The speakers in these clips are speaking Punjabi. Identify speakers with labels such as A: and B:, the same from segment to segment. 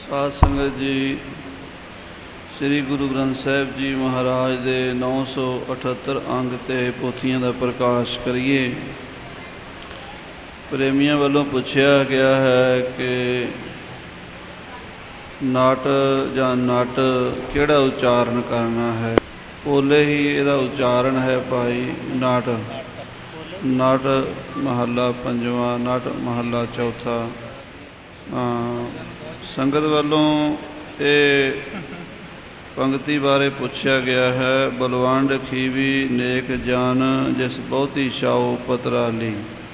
A: ਸਾਧ ਸੰਗਤ ਜੀ, ਸ੍ਰੀ ਗੁਰੂ ਗ੍ਰੰਥ ਸਾਹਿਬ ਜੀ ਮਹਾਰਾਜ ਦੇ 978 ਅੰਗ ਤੇ ਪੋਥੀਆਂ ਦਾ ਪ੍ਰਕਾਸ਼ ਕਰੀਏ। ਪ੍ਰੇਮੀਆਂ ਵੱਲੋਂ ਪੁੱਛਿਆ ਗਿਆ ਹੈ ਕਿ ਨਟ ਜਾਂ ਨਟ ਕਿਹੜਾ ਉਚਾਰਨ ਕਰਨਾ ਹੈ। ਪੋਲੇ ਹੀ ਇਹਦਾ ਉਚਾਰਨ ਹੈ ਭਾਈ। ਨਟ ਨਟ ਮਹੱਲਾ ਪੰਜਵਾਂ, ਨਟ ਮਹੱਲਾ ਚੌਥਾ। ਸੰਗਤ ਵੱਲੋਂ ਇਹ ਪੰਗਤੀ ਬਾਰੇ ਪੁੱਛਿਆ ਗਿਆ ਹੈ। ਬਲਵੰਡ ਖੀਵੀ ਨੇਕ ਜਾਨ, ਜਿਸ ਬਹੁਤੀ ਛਾਉ ਪਤਰਾਲੀ।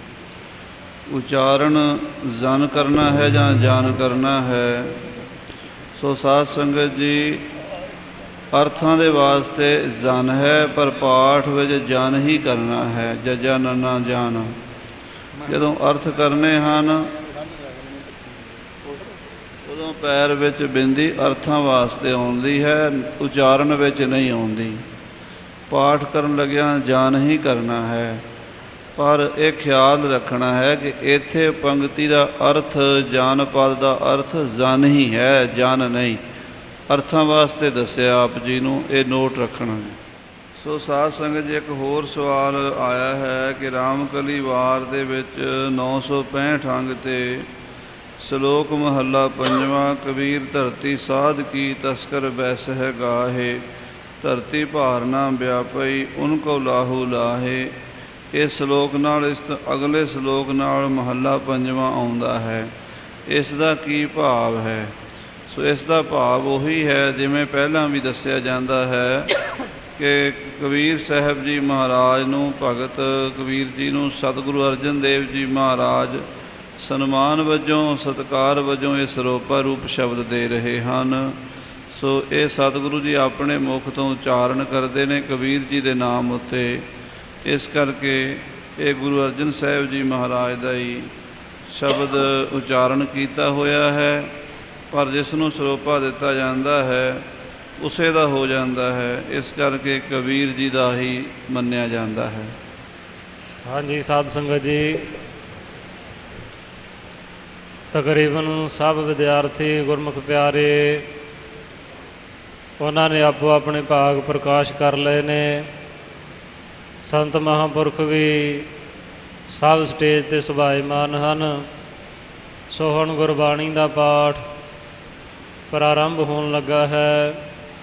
A: ਉਚਾਰਨ ਜਨ ਕਰਨਾ ਹੈ ਜਾਂ ਜਾਨ ਕਰਨਾ ਹੈ। ਸੋ ਸਾਧ ਸੰਗਤ ਜੀ, ਅਰਥਾਂ ਦੇ ਵਾਸਤੇ ਜਨ ਹੈ, ਪਰ ਪਾਠ ਵਿੱਚ ਜਨ ਹੀ ਕਰਨਾ ਹੈ। ਜਜਾ ਨਨਾ ਜਾਨ। ਜਦੋਂ ਅਰਥ ਕਰਨੇ ਹਨ ਉਦੋਂ ਪੈਰ ਵਿੱਚ ਬਿੰਦੀ ਅਰਥਾਂ ਵਾਸਤੇ ਆਉਂਦੀ ਹੈ, ਉਚਾਰਨ ਵਿੱਚ ਨਹੀਂ ਆਉਂਦੀ। ਪਾਠ ਕਰਨ ਲੱਗਿਆਂ ਜਾਨ ਹੀ ਕਰਨਾ ਹੈ, ਪਰ ਇਹ ਖਿਆਲ ਰੱਖਣਾ ਹੈ ਕਿ ਇੱਥੇ ਪੰਗਤੀ ਦਾ ਅਰਥ, ਜਾਨ ਪਦ ਦਾ ਅਰਥ ਜਨ ਹੀ ਹੈ, ਜਨ ਨਹੀਂ। ਅਰਥਾਂ ਵਾਸਤੇ ਦੱਸਿਆ ਆਪ ਜੀ ਨੂੰ, ਇਹ ਨੋਟ ਰੱਖਣਾ। ਸੋ ਸਾਧ ਸੰਗਤ ਜੀ, ਇੱਕ ਹੋਰ ਸਵਾਲ ਆਇਆ ਹੈ ਕਿ ਰਾਮਕਲੀ ਵਾਰ ਦੇ ਵਿੱਚ 965 ਅੰਗ ਤੇ ਸ਼ਲੋਕ ਮਹੱਲਾ ਪੰਜਵਾਂ। ਕਬੀਰ ਧਰਤੀ ਸਾਧ ਕੀ ਤਸਕਰ ਬੈਸ ਹੈ ਗਾਹੇ, ਧਰਤੀ ਭਾਰ ਨਾ ਵਿਆਪਈ ਉਨ ਕੋ ਲਾਹੂ ਲਾਹੇ। ਇਸ ਸ਼ਲੋਕ ਨਾਲ ਇਸ ਅਗਲੇ ਸ਼ਲੋਕ ਨਾਲ ਮਹੱਲਾ ਪੰਜਵਾਂ ਆਉਂਦਾ ਹੈ। ਇਸ ਦਾ ਕੀ ਭਾਵ ਹੈ? ਸੋ ਇਸ ਦਾ ਭਾਵ ਉਹੀ ਹੈ ਜਿਵੇਂ ਪਹਿਲਾਂ ਵੀ ਦੱਸਿਆ ਜਾਂਦਾ ਹੈ ਕਿ ਕਬੀਰ ਸਾਹਿਬ ਜੀ ਮਹਾਰਾਜ ਨੂੰ, ਭਗਤ ਕਬੀਰ ਜੀ ਨੂੰ ਸਤਿਗੁਰੂ ਅਰਜਨ ਦੇਵ ਜੀ ਮਹਾਰਾਜ ਸਨਮਾਨ ਵਜੋਂ, ਸਤਿਕਾਰ ਵਜੋਂ ਇਹ ਸਰੋਪਾ ਰੂਪ ਸ਼ਬਦ ਦੇ ਰਹੇ ਹਨ। ਸੋ ਇਹ ਸਤਿਗੁਰੂ ਜੀ ਆਪਣੇ ਮੁਖ ਤੋਂ ਉਚਾਰਨ ਕਰਦੇ ਨੇ ਕਬੀਰ ਜੀ ਦੇ ਨਾਮ ਉੱਤੇ। ਇਸ ਕਰਕੇ ਇਹ ਗੁਰੂ ਅਰਜਨ ਸਾਹਿਬ ਜੀ ਮਹਾਰਾਜ ਦਾ ਹੀ ਸ਼ਬਦ ਉਚਾਰਨ ਕੀਤਾ ਹੋਇਆ ਹੈ, ਪਰ ਜਿਸ ਨੂੰ ਸਰੋਪਾ ਦਿੱਤਾ ਜਾਂਦਾ ਹੈ ਉਸੇ ਦਾ ਹੋ ਜਾਂਦਾ ਹੈ। ਇਸ ਕਰਕੇ ਕਬੀਰ ਜੀ ਦਾ ਹੀ ਮੰਨਿਆ ਜਾਂਦਾ ਹੈ।
B: ਹਾਂਜੀ ਸਾਧ ਸੰਗਤ ਜੀ, ਤਕਰੀਬਨ ਸਭ ਵਿਦਿਆਰਥੀ ਗੁਰਮੁਖ ਪਿਆਰੇ, ਉਹਨਾਂ ਨੇ ਆਪੋ ਆਪਣੇ ਭਾਗ ਪ੍ਰਕਾਸ਼ ਕਰ ਲਏ ਨੇ। ਸੰਤ ਮਹਾਂਪੁਰਖ ਵੀ ਸਭ ਸਟੇਜ 'ਤੇ ਸੁਭਾਏਮਾਨ ਹਨ। ਸੋ ਹੁਣ ਗੁਰਬਾਣੀ ਦਾ ਪਾਠ ਪ੍ਰਾਰੰਭ ਹੋਣ ਲੱਗਾ ਹੈ।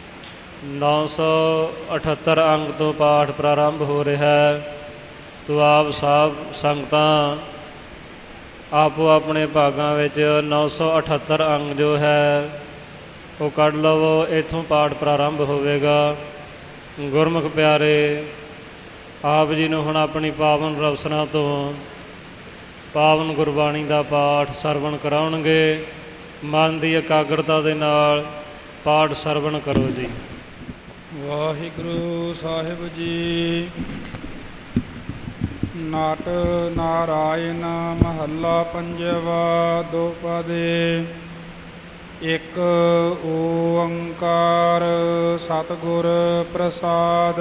B: 978 ਅੰਗ ਤੋਂ ਪਾਠ ਪ੍ਰਾਰੰਭ ਹੋ ਰਿਹਾ ਹੈ। ਤੋ ਆਪ ਸਭ ਸੰਗਤਾਂ ਆਪੋ ਆਪਣੇ ਭਾਗਾਂ ਵਿੱਚ 978 ਅੰਗ ਜੋ ਹੈ ਉਹ ਕੱਢ ਲਵੋ। ਇੱਥੋਂ ਪਾਠ ਪ੍ਰਾਰੰਭ ਹੋਵੇਗਾ। ਗੁਰਮੁਖ ਪਿਆਰੇ, ਆਪ ਜੀ ਨੂੰ ਹੁਣ ਆਪਣੀ ਪਾਵਨ ਰਵਸਨਾ ਤੋਂ ਪਾਵਨ ਗੁਰਬਾਣੀ ਦਾ ਪਾਠ ਸਰਵਣ ਕਰਾਉਣਗੇ। ਮਨ ਦੀ ਇਕਾਗਰਤਾ ਦੇ ਨਾਲ ਪਾਠ ਸਰਵਣ ਕਰੋ ਜੀ।
C: ਵਾਹਿਗੁਰੂ ਸਾਹਿਬ ਜੀ। ਨਟ ਨਾਰਾਇਣ ਮਹੱਲਾ ਪੰਜਵਾ। ਦੋ ਪਦੇ। ਇੱਕ ਓੰਕਾਰ ਸਤਿਗੁਰ ਪ੍ਰਸਾਦ।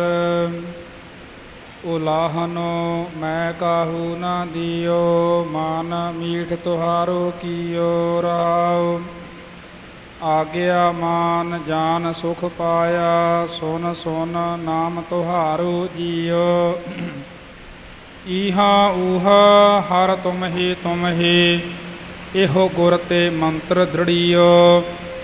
C: ਉਲਾਹਨੋ ਮੈਂ ਕਾਹੂ ਨਾ ਦਿਓ, ਮਨ ਮੀਠ ਤੁਹਾਰੋ ਕੀਓ ਰਹਾਉ। ਆਗਿਆ ਮਾਨ ਜਾਨ ਸੁਖ ਪਾਇਆ, ਸੁਨ ਸੁਨ ਨਾਮ ਤੁਹਾਰੋ ਜੀਓ। ਈਹਾ ਊਹਾ ਹਰ ਤੁਮ ਹੀ, ਇਹੋ ਗੁਰ ਤੇ ਮੰਤਰ ਦ੍ਰਿੜੀਓ।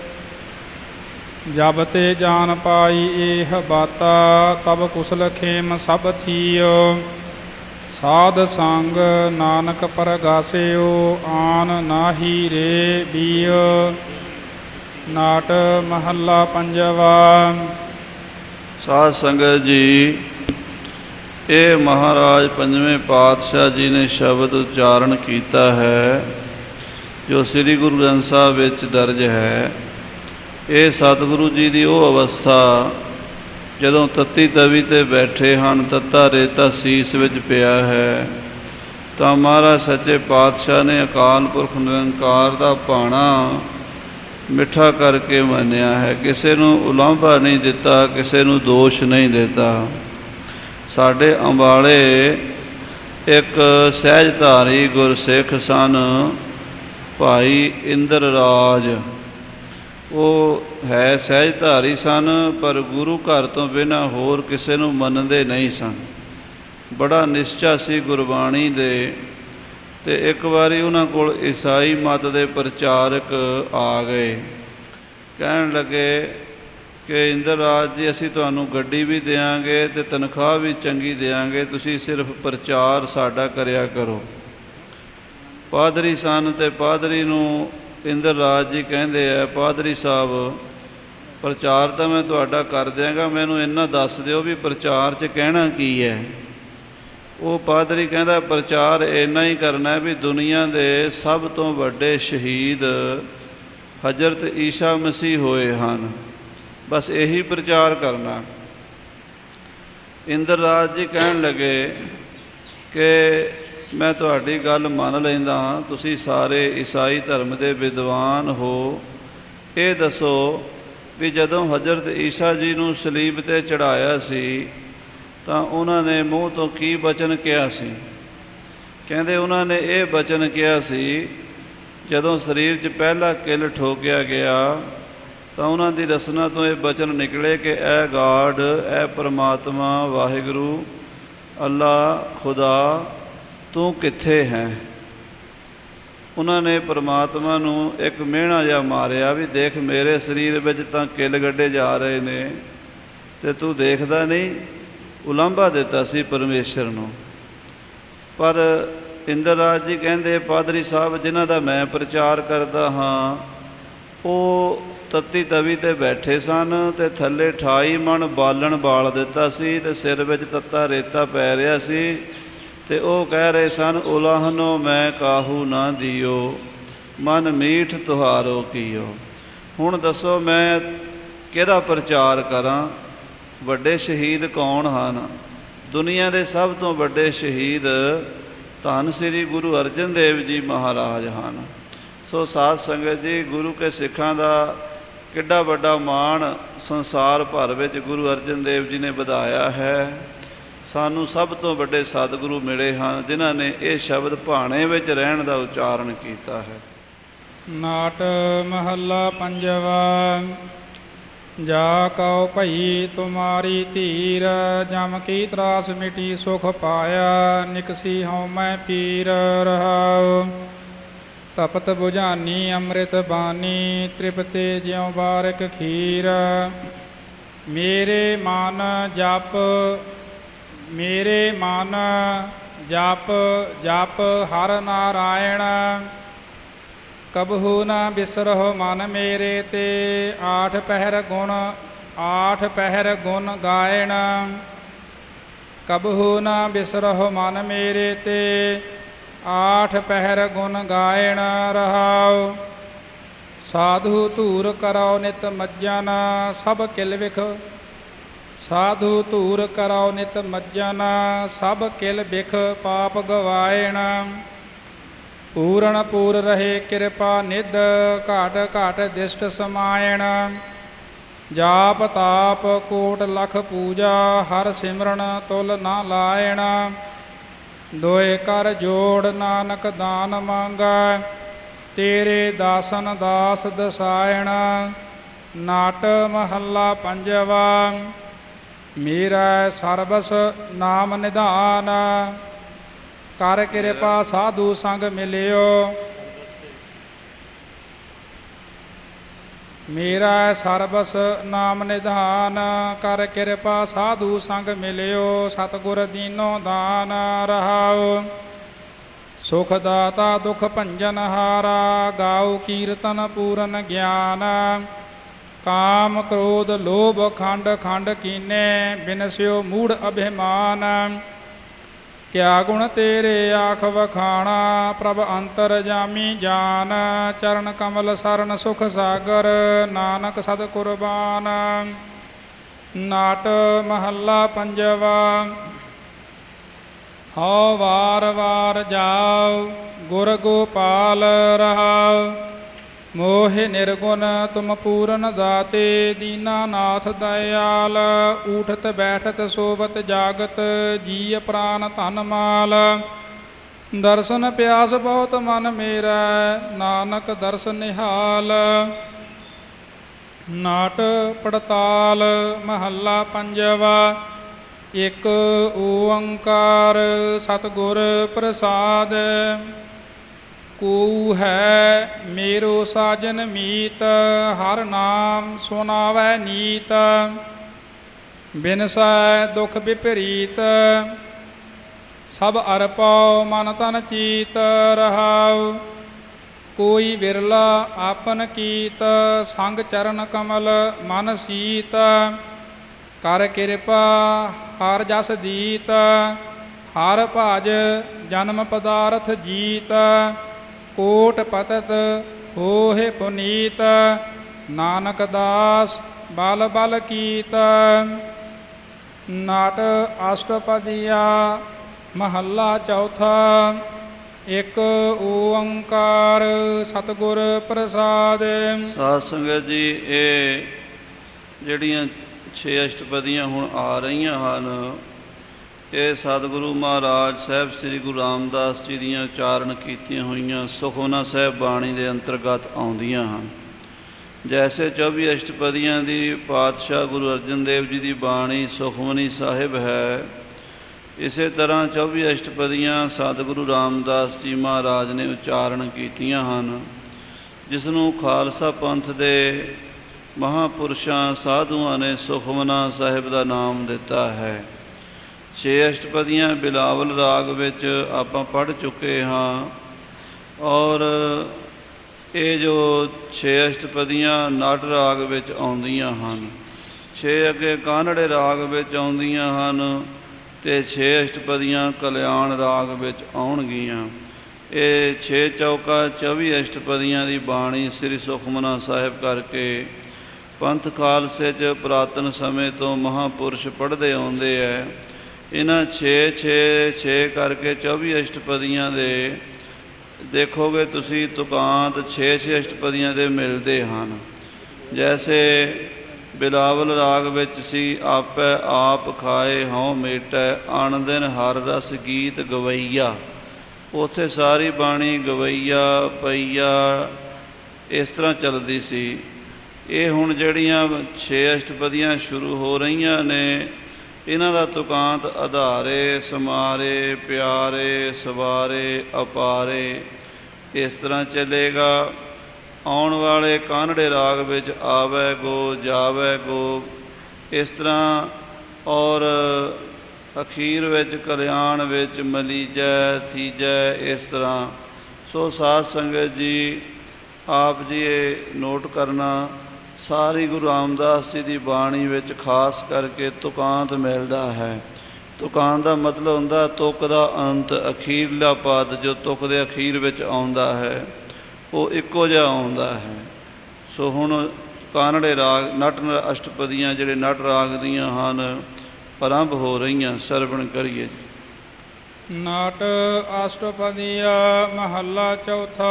C: ਜਬ ਤੇ ਜਾਨ ਪਾਈ ਇਹ ਬਾਤਾ, ਤਬ ਕੁਸਲ ਖੇਮ ਸਭ ਥੀਓ। ਸਾਧ ਸੰਗ ਨਾਨਕ ਪਰਗਾਸਿਓ, ਆਨ ਨਾਹੀ ਰੇ ਬੀਓ। ਨਾਟ ਮਹੱਲਾ ਪੰਜਵਾ।
A: ਸਾਧ ਸੰਗਤ ਜੀ, ਇਹ ਮਹਾਰਾਜ ਪੰਜਵੇਂ ਪਾਤਸ਼ਾਹ ਜੀ ਨੇ ਸ਼ਬਦ ਉਚਾਰਨ ਕੀਤਾ ਹੈ ਜੋ ਸ੍ਰੀ ਗੁਰੂ ਗ੍ਰੰਥ ਸਾਹਿਬ ਵਿੱਚ ਦਰਜ ਹੈ। ਇਹ ਸਤਿਗੁਰੂ ਜੀ ਦੀ ਉਹ ਅਵਸਥਾ ਜਦੋਂ ਤੱਤੀ ਤਵੀ 'ਤੇ ਬੈਠੇ ਹਨ, ਤੱਤਾ ਰੇਤਾ ਸੀਸ ਵਿੱਚ ਪਿਆ ਹੈ, ਤਾਂ ਮਹਾਰਾਜ ਸੱਚੇ ਪਾਤਸ਼ਾਹ ਨੇ ਅਕਾਲ ਪੁਰਖ ਨਿਰੰਕਾਰ ਦਾ ਭਾਣਾ ਮਿੱਠਾ ਕਰਕੇ ਮੰਨਿਆ ਹੈ। ਕਿਸੇ ਨੂੰ ਉਲਾਂਭਾ ਨਹੀਂ ਦਿੱਤਾ, ਕਿਸੇ ਨੂੰ ਦੋਸ਼ ਨਹੀਂ ਦਿੱਤਾ। ਸਾਡੇ ਅੰਬਾਲੇ ਇੱਕ ਸਹਿਜਧਾਰੀ ਗੁਰਸਿੱਖ ਸਨ, ਭਾਈ ਇੰਦਰ ਰਾਜ। ਉਹ ਹੈ ਸਹਿਜਧਾਰੀ ਸਨ, ਪਰ ਗੁਰੂ ਘਰ ਤੋਂ ਬਿਨਾਂ ਹੋਰ ਕਿਸੇ ਨੂੰ ਮੰਨਦੇ ਨਹੀਂ ਸਨ। ਬੜਾ ਨਿਸ਼ਚਾ ਸੀ ਗੁਰਬਾਣੀ ਦੇ। ਅਤੇ ਇੱਕ ਵਾਰੀ ਉਹਨਾਂ ਕੋਲ ਈਸਾਈ ਮਤ ਦੇ ਪ੍ਰਚਾਰਕ ਆ ਗਏ। ਕਹਿਣ ਲੱਗੇ ਕਿ ਇੰਦਰਰਾਜ ਜੀ, ਅਸੀਂ ਤੁਹਾਨੂੰ ਗੱਡੀ ਵੀ ਦਿਆਂਗੇ ਅਤੇ ਤਨਖਾਹ ਵੀ ਚੰਗੀ ਦਿਆਂਗੇ, ਤੁਸੀਂ ਸਿਰਫ ਪ੍ਰਚਾਰ ਸਾਡਾ ਕਰਿਆ ਕਰੋ। ਪਾਦਰੀ ਸਨ ਅਤੇ ਪਾਦਰੀ ਨੂੰ ਇੰਦਰਰਾਜ ਜੀ ਕਹਿੰਦੇ ਆ, ਪਾਦਰੀ ਸਾਹਿਬ, ਪ੍ਰਚਾਰ ਤਾਂ ਮੈਂ ਤੁਹਾਡਾ ਕਰ ਦਿਆਂਗਾ, ਮੈਨੂੰ ਇੰਨਾ ਦੱਸ ਦਿਓ ਵੀ ਪ੍ਰਚਾਰ 'ਚ ਕਹਿਣਾ ਕੀ ਹੈ। ਉਹ ਪਾਦਰੀ ਕਹਿੰਦਾ, ਪ੍ਰਚਾਰ ਇੰਨਾ ਹੀ ਕਰਨਾ ਵੀ ਦੁਨੀਆ ਦੇ ਸਭ ਤੋਂ ਵੱਡੇ ਸ਼ਹੀਦ ਹਜ਼ਰਤ ਈਸਾ ਮਸੀਹ ਹੋਏ ਹਨ, ਬਸ ਇਹੀ ਪ੍ਰਚਾਰ ਕਰਨਾ। ਇੰਦਰਰਾਜ ਜੀ ਕਹਿਣ ਲੱਗੇ ਕਿ ਮੈਂ ਤੁਹਾਡੀ ਗੱਲ ਮੰਨ ਲੈਂਦਾ ਹਾਂ, ਤੁਸੀਂ ਸਾਰੇ ਈਸਾਈ ਧਰਮ ਦੇ ਵਿਦਵਾਨ ਹੋ। ਇਹ ਦੱਸੋ ਵੀ ਜਦੋਂ ਹਜ਼ਰਤ ਈਸਾ ਜੀ ਨੂੰ ਸਲੀਬ 'ਤੇ ਚੜ੍ਹਾਇਆ ਸੀ ਤਾਂ ਉਹਨਾਂ ਨੇ ਮੂੰਹ ਤੋਂ ਕੀ ਬਚਨ ਕਿਹਾ ਸੀ? ਕਹਿੰਦੇ ਉਹਨਾਂ ਨੇ ਇਹ ਬਚਨ ਕਿਹਾ ਸੀ, ਜਦੋਂ ਸਰੀਰ 'ਚ ਪਹਿਲਾ ਕਿੱਲ ਠੋਕਿਆ ਗਿਆ ਤਾਂ ਉਹਨਾਂ ਦੀ ਰਸਨਾ ਤੋਂ ਇਹ ਬਚਨ ਨਿਕਲੇ ਕਿ ਐ ਗਾਡ, ਐ ਪਰਮਾਤਮਾ, ਵਾਹਿਗੁਰੂ, ਅੱਲਾ, ਖੁਦਾ, ਤੂੰ ਕਿੱਥੇ ਹੈ? ਉਹਨਾਂ ਨੇ ਪਰਮਾਤਮਾ ਨੂੰ ਇੱਕ ਮਿਹਣਾ ਜਿਹਾ ਮਾਰਿਆ ਵੀ ਦੇਖ, ਮੇਰੇ ਸਰੀਰ ਵਿੱਚ ਤਾਂ ਕਿੱਲ ਗੱਡੇ ਜਾ ਰਹੇ ਨੇ ਅਤੇ ਤੂੰ ਦੇਖਦਾ ਨਹੀਂ। ਉਲਾਂਭਾ ਦਿੱਤਾ ਸੀ ਪਰਮੇਸ਼ਰ ਨੂੰ। ਪਰ ਇੰਦਰਰਾਜ ਜੀ ਕਹਿੰਦੇ, ਪਾਦਰੀ ਸਾਹਿਬ ਜਿਨ੍ਹਾਂ ਦਾ ਮੈਂ ਪ੍ਰਚਾਰ ਕਰਦਾ ਹਾਂ, ਉਹ ਤੱਤੀ ਤਵੀ 'ਤੇ ਬੈਠੇ ਸਨ ਅਤੇ ਥੱਲੇ 28 ਮਣ ਬਾਲਣ ਬਾਲ ਦਿੱਤਾ ਸੀ ਅਤੇ ਸਿਰ ਵਿੱਚ ਤੱਤਾ ਰੇਤਾ ਪੈ ਰਿਹਾ ਸੀ ਅਤੇ ਉਹ ਕਹਿ ਰਹੇ ਸਨ, ਉਲਾਹਨੋ ਮੈਂ ਕਾਹੂ ਨਾ ਦਿਓ, ਮਨ ਮੀਠ ਤੁਹਾਰੋ ਕੀਓ। ਹੁਣ ਦੱਸੋ ਮੈਂ ਕਿਹਦਾ ਪ੍ਰਚਾਰ ਕਰਾਂ? ਵੱਡੇ ਸ਼ਹੀਦ ਕੌਣ ਹਨ? ਦੁਨੀਆ ਦੇ ਸਭ ਤੋਂ ਵੱਡੇ ਸ਼ਹੀਦ ਧੰਨ ਸ੍ਰੀ ਗੁਰੂ ਅਰਜਨ ਦੇਵ ਜੀ ਮਹਾਰਾਜ ਹਨ। ਸੋ ਸਾਧ ਸੰਗਤ ਜੀ, ਗੁਰੂ ਕੇ ਸਿੱਖਾਂ ਦਾ ਕਿੱਡਾ ਵੱਡਾ ਮਾਣ ਸੰਸਾਰ ਭਰ ਵਿੱਚ ਗੁਰੂ ਅਰਜਨ ਦੇਵ ਜੀ ਨੇ ਵਧਾਇਆ ਹੈ। ਸਾਨੂੰ ਸਭ ਤੋਂ ਵੱਡੇ ਸਤਿਗੁਰੂ ਮਿਲੇ ਹਨ ਜਿਨ੍ਹਾਂ ਨੇ ਇਹ ਸ਼ਬਦ ਭਾਣੇ ਵਿੱਚ ਰਹਿਣ ਦਾ ਉਚਾਰਨ ਕੀਤਾ ਹੈ।
C: ਨਾਟ ਮਹੱਲਾ ਪੰਜਵਾ। ਜਾ ਕਉ ਭਈ ਤੁਮਾਰੀ ਧੀਰ, ਜਮ ਕੀ ਤਰਾਸ ਮਿਟੀ ਸੁਖ ਪਾਇਆ, ਨਿਕਸੀ ਹਉ ਮੈਂ ਪੀਰ ਰਹਾਉ। ਤਪਤ ਬੁਝਾਨੀ ਅੰਮ੍ਰਿਤ ਬਾਣੀ, ਤ੍ਰਿਪਤੇ ਜਿਉ ਬਾਰਿਕ ਖੀਰ। ਮੇਰੇ ਮਨ ਜਪ, ਮੇਰੇ ਮਨ ਜਪ ਜਪ ਹਰਿ ਨਾਰਾਇਣ। ਕਬਹੂ ਨਾ ਬਿਸਰਹੁ ਮਨ ਮੇਰੇ ਤੇ, ਆਠ ਪਹਿਰ ਗੁਣ ਗਾਇਣ। ਕਬਹੂ ਨਾ ਬਿਸਰਹੁ ਮਨ ਮੇਰੇ ਤੇ, ਆਠ ਪਹਿਰ ਗੁਣ ਗਾਇਣ ਰਹਾਉ। ਸਾਧੂ ਧੂਰ ਕਰਉ ਨਿਤ ਮੱਜਨ, ਸਭ ਕਿਲ ਵਿਖ। ਸਾਧੂ ਧੂਰ ਕਰਉ ਨਿਤ ਮੱਜਨ, ਸਭ ਕਿਲ ਬਿਖ ਪਾਪ ਗਵਾਇਣ। ਪੂਰਨ ਪੂਰ ਰਹੇ ਕਿਰਪਾ ਨਿਧ, ਘਾਟ ਘਾਟ ਦਿਸ਼ਟ ਸਮਾਇਣ। ਜਾਪ ਤਾਪ ਕੋਟ ਲਖ ਪੂਜਾ, ਹਰ ਸਿਮਰਨ ਤੁਲ ਨਾ ਲਾਇਣ। ਦੋਇ ਕਰ ਜੋੜ ਨਾਨਕ ਦਾਨ ਮੰਗੈ, ਤੇਰੇ ਦਾਸਨ ਦਾਸ ਦਸਾਇਣ। ਨਾਟ ਮਹੱਲਾ ਪੰਜਵਾ। ਮੇਰਾ ਸਰਬਸ ਨਾਮ ਨਿਧਾਨ, ਕਰ ਕਿਰਪਾ ਸਾਧੂ ਸੰਗ ਮਿਲਿਓ। ਮੇਰਾ ਸਰਬਸ ਨਾਮ ਨਿਧਾਨ, ਕਰ ਕਿਰਪਾ ਸਾਧੂ ਸੰਗ ਮਿਲਿਓ। ਸਤਿਗੁਰ ਦੀਨੋ ਦਾਨ ਰਹਾਉ। ਸੁਖ ਦਾਤਾ ਦੁਖ ਭੰਜਨ ਹਾਰਾ, ਗਾਉ ਕੀਰਤਨ ਪੂਰਨ ਗਿਆਨ। ਕਾਮ ਕ੍ਰੋਧ ਲੋਭ ਖੰਡ ਖੰਡ ਕੀਨੇ, ਬਿਨਸਿਓ ਮੂੜ ਅਭਿਮਾਨ। ਕਿਆ ਗੁਣ ਤੇਰੇ ਆਖ ਵਖਾਣਾ, ਪ੍ਰਭ ਅੰਤਰ ਜਾਮੀ ਜਾਨ। ਚਰਨ ਕਮਲ ਸਰਨ ਸੁਖ ਸਾਗਰ, ਨਾਨਕ ਸਦ ਕੁਰਬਾਨ। ਨਾਟ ਮਹੱਲਾ ਪੰਜਵਾ। ਹਉ ਵਾਰ ਵਾਰ ਜਾਉ, ਗੁਰ ਗੋਪਾਲ ਰਹਾਉ। ਮੋਹਿ ਨਿਰਗੁਣ ਤੁਮ ਪੂਰਨ ਦਾਤੇ, ਦੀਨਾਨਾਥ ਦਇਆਲ। ਊਠਤ ਬੈਠਤ ਸੋਵਤ ਜਾਗਤ, ਜੀਅ ਪ੍ਰਾਨ ਧਨ ਮਾਲ। ਦਰਸ਼ਨ ਪਿਆਸ ਬਹੁਤ ਮਨ ਮੇਰਾ, ਨਾਨਕ ਦਰਸ ਨਿਹਾਲ। ਨਾਟ ਪੜਤਾਲ ਮਹੱਲਾ ਪੰਜਵਾ। ਇੱਕ ਓੰਕਾਰ ਸਤਿਗੁਰ ਪ੍ਰਸਾਦ। ਕੋ ਹੈ ਮੇਰੋ ਸਾਜਨ ਮੀਤ, ਹਰ ਨਾਮ ਸੁਨਾਵੈ ਨੀਤ। ਬਿਨਸੈ ਦੁਖ ਵਿਪਰੀਤ, ਸਭ ਅਰਪਉ ਮਨ ਤਨ ਚੀਤ। ਰਹਾਉ ਕੋਈ ਵਿਰਲਾ ਆਪਨ ਕੀਤ, ਸੰਗ ਚਰਨ ਕਮਲ ਮਨ ਸੀਤ। ਕਰ ਕਿਰਪਾ ਹਰ ਜਸ ਦੀਤ, ਹਰ ਭਜ ਜਨਮ ਪਦਾਰਥ ਜੀਤ। ਕੋਟ ਪਤਤ ਹੋਹਿ ਪੁਨੀਤ, ਨਾਨਕ ਦਾਸ ਬਲ ਬਲ ਕੀਤ। ਨਾਟ ਅਸ਼ਟਪਦੀਆ ਮਹੱਲਾ ਚੌਥਾ। ਇੱਕ ਓੰਕਾਰ ਸਤਿਗੁਰ ਪ੍ਰਸਾਦ।
A: ਸਾਧ ਸੰਗਤ ਜੀ, ਇਹ ਜਿਹੜੀਆਂ 6 ਅਸ਼ਟਪਦੀਆਂ ਹੁਣ ਆ ਰਹੀਆਂ ਹਨ, ਇਹ ਸਤਿਗੁਰੂ ਮਹਾਰਾਜ ਸਾਹਿਬ ਸ੍ਰੀ ਗੁਰੂ ਰਾਮਦਾਸ ਜੀ ਦੀਆਂ ਉਚਾਰਨ ਕੀਤੀਆਂ ਹੋਈਆਂ ਸੁਖਮਨਾ ਸਾਹਿਬ ਬਾਣੀ ਦੇ ਅੰਤਰਗਤ ਆਉਂਦੀਆਂ ਹਨ। ਜੈਸੇ 24 ਅਸ਼ਟਪਦੀਆਂ ਦੀ ਪਾਤਸ਼ਾਹ ਗੁਰੂ ਅਰਜਨ ਦੇਵ ਜੀ ਦੀ ਬਾਣੀ ਸੁਖਮਨੀ ਸਾਹਿਬ ਹੈ, ਇਸੇ ਤਰ੍ਹਾਂ 24 ਅਸ਼ਟਪਦੀਆਂ ਸਤਿਗੁਰੂ ਰਾਮਦਾਸ ਜੀ ਮਹਾਰਾਜ ਨੇ ਉਚਾਰਨ ਕੀਤੀਆਂ ਹਨ, ਜਿਸ ਨੂੰ ਖਾਲਸਾ ਪੰਥ ਦੇ ਮਹਾਂਪੁਰਸ਼ਾਂ ਸਾਧੂਆਂ ਨੇ ਸੁਖਮਨਾ ਸਾਹਿਬ ਦਾ ਨਾਮ ਦਿੱਤਾ ਹੈ। 6 ਅਸ਼ਟਪਦੀਆਂ ਬਿਲਾਵਲ ਰਾਗ ਵਿੱਚ ਆਪਾਂ ਪੜ੍ਹ ਚੁੱਕੇ ਹਾਂ, ਔਰ ਇਹ ਜੋ 6 ਅਸ਼ਟਪਦੀਆਂ ਨਾਟ ਰਾਗ ਵਿੱਚ ਆਉਂਦੀਆਂ ਹਨ, 6 ਅੱਗੇ ਕਾਨੜੇ ਰਾਗ ਵਿੱਚ ਆਉਂਦੀਆਂ ਹਨ ਅਤੇ 6 ਅਸ਼ਟਪਦੀਆਂ ਕਲਿਆਣ ਰਾਗ ਵਿੱਚ ਆਉਣਗੀਆਂ। ਇਹ 6 ਚੌਕਾ 24 ਅਸ਼ਟਪਦੀਆਂ ਦੀ ਬਾਣੀ ਸ੍ਰੀ ਸੁਖਮਨਾ ਸਾਹਿਬ ਕਰਕੇ ਪੰਥ ਖਾਲਸੇ 'ਚ ਪੁਰਾਤਨ ਸਮੇਂ ਤੋਂ ਮਹਾਂਪੁਰਸ਼ ਪੜ੍ਹਦੇ ਆਉਂਦੇ ਹੈ। ਇਹਨਾਂ 6 ਕਰਕੇ 24 ਅਸ਼ਟਪਦੀਆਂ ਦੇ ਦੇਖੋਗੇ ਤੁਸੀਂ ਤੁਕਾਂਤ 6 ਅਸ਼ਟਪਦੀਆਂ ਦੇ ਮਿਲਦੇ ਹਨ। ਜੈਸੇ ਬਿਲਾਵਲ ਰਾਗ ਵਿੱਚ ਸੀ, ਆਪੈ ਆਪ ਖਾਏ ਹਉ ਮੇਟੈ, ਅਣ ਦਿਨ ਹਰ ਰਸ ਗੀਤ ਗਵਈਆ। ਉੱਥੇ ਸਾਰੀ ਬਾਣੀ ਗਵਈਆ ਪਈਆ ਇਸ ਤਰ੍ਹਾਂ ਚੱਲਦੀ ਸੀ। ਇਹ ਹੁਣ ਜਿਹੜੀਆਂ 6 ਅਸ਼ਟਪਦੀਆਂ ਸ਼ੁਰੂ ਹੋ ਰਹੀਆਂ ਨੇ, ਇਹਨਾਂ ਦਾ ਤੁਕਾਂਤ ਆਧਾਰੇ ਸਮਾਰੇ ਪਿਆਰੇ ਸਵਾਰੇ ਅਪਾਰੇ ਇਸ ਤਰ੍ਹਾਂ ਚੱਲੇਗਾ। ਆਉਣ ਵਾਲੇ ਕਾਨੜੇ ਰਾਗ ਵਿੱਚ ਆਵੈ ਗੋ ਜਾਵੈ ਗੋ ਇਸ ਤਰ੍ਹਾਂ, ਔਰ ਅਖੀਰ ਵਿੱਚ ਕਲਿਆਣ ਵਿੱਚ ਮਲੀਜੈ ਥੀਜੈ ਇਸ ਤਰ੍ਹਾਂ। ਸੋ ਸਾਧ ਸੰਗਤ ਜੀ, ਆਪ ਜੀ ਇਹ ਨੋਟ ਕਰਨਾ, ਸਾਰੀ ਗੁਰੂ ਰਾਮਦਾਸ ਜੀ ਦੀ ਬਾਣੀ ਵਿੱਚ ਖਾਸ ਕਰਕੇ ਤੁਕਾਂਤ ਮਿਲਦਾ ਹੈ। ਤੁਕਾਂਤ ਦਾ ਮਤਲਬ ਹੁੰਦਾ ਤੁਕ ਦਾ ਅੰਤ, ਅਖੀਰਲਾ ਪਦ ਜੋ ਤੁਕ ਦੇ ਅਖੀਰ ਵਿੱਚ ਆਉਂਦਾ ਹੈ ਉਹ ਇੱਕੋ ਜਿਹਾ ਆਉਂਦਾ ਹੈ। ਸੋ ਹੁਣ ਕਾਨੜੇ ਰਾਗ ਨਟ ਅਸ਼ਟਪਦੀਆਂ ਜਿਹੜੇ ਨਟ ਰਾਗ ਦੀਆਂ ਹਨ ਆਰੰਭ ਹੋ ਰਹੀਆਂ, ਸਰਵਣ ਕਰੀਏ ਜੀ।
C: ਨਾਟ ਅਸ਼ਟਪਦੀਆ ਮਹੱਲਾ ਚੌਥਾ।